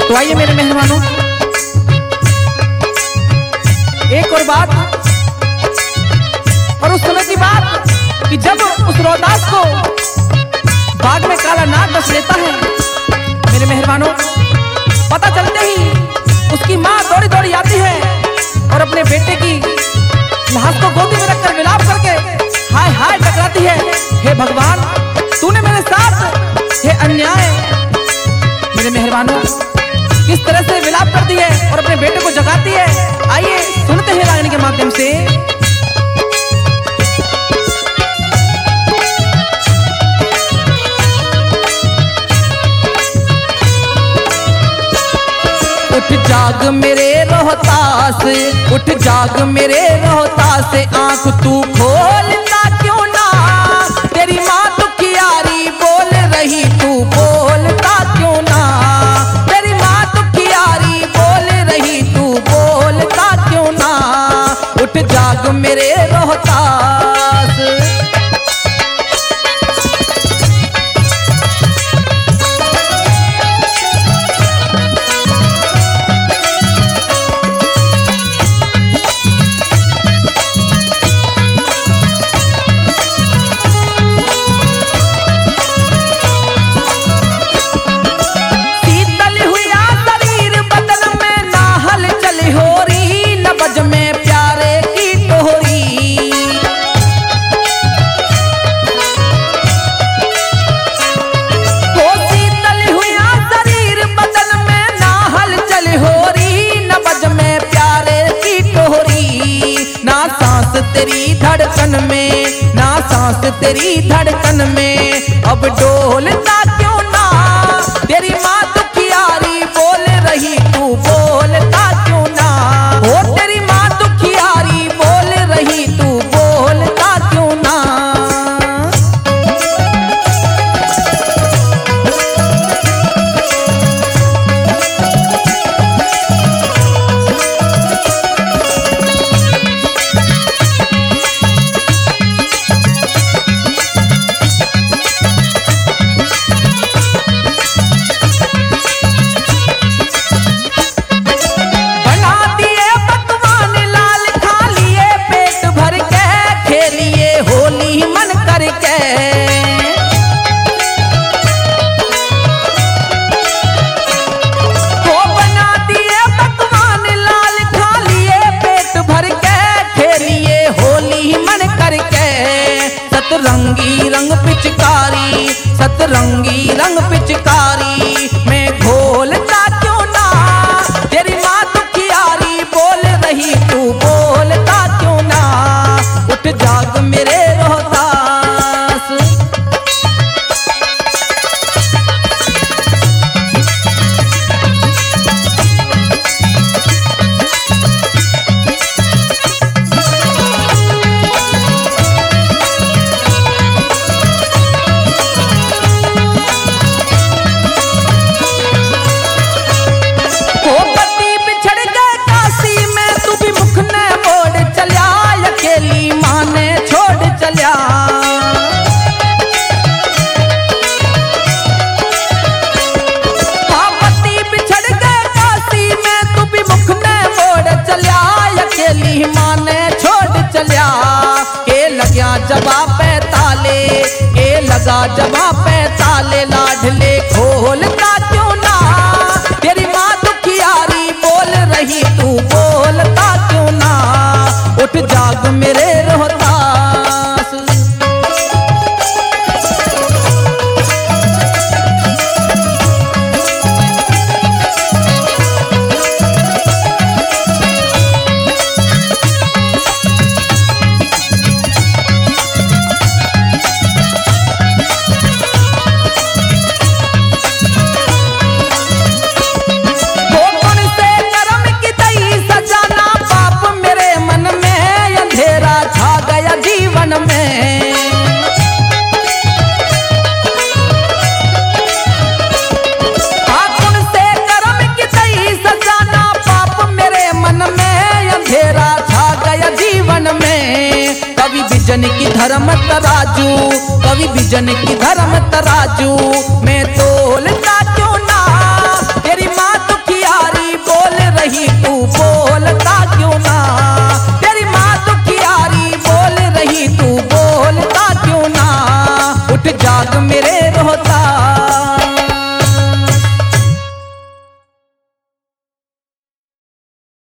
तो आइए मेरे मेहमानों, एक और बात, और उस समय की बात कि जब उस रोहतास को बाग में काला नाग डस लेता है। मेरे मेहमानों, पता चलते ही उसकी माँ दौड़ी दौड़ी आती है और अपने बेटे की लाश को गोदी में रखकर विलाप करके हाय हाय टकराती है, हे भगवान तूने मेरे साथ ये अन्याय। मेरे मेहरबानों, किस तरह से विलाप करती है और अपने बेटे को जगाती है, आइए सुनते हैं रागनी के माध्यम से। उठ जाग मेरे रोहतास, उठ जाग मेरे रोहतास, आंख तू खोलता क्यों ना, तेरी माँ दुखियारी बोल रही तू बोलता क्यों ना, तेरी माँ दुखियारी बोल रही तू बोलता क्यों ना, उठ जाग मेरे रोहतास। तेरी धड़कन में ना सांस तेरी धड़कन में अब डोलता क्यों ना, तेरी माँ दुखियारी बोल रही तू बोलता क्यों ना, ओ तेरी माँ दुखियारी बोल रही तू बोलता क्यों ना। सतरंगी रंग पिचकारी, सतरंगी रंग पिचकारी मैं घोलता क्यों ना, तेरी माँ दुखियारी बोल रही तू बोलता क्यों ना, उठ जाग मेरे रोहतास। जबा पे ताले के लगा, जबा पे ताले लाडले खोलता क्यों ना, तेरी माँ दुखियारी बोल रही तू बोलता क्यों ना, उठ जाग मेरे रोहतास। बिजन की धर्म तराजू, कवि बिजन की धर्म तराजू मैं तोलता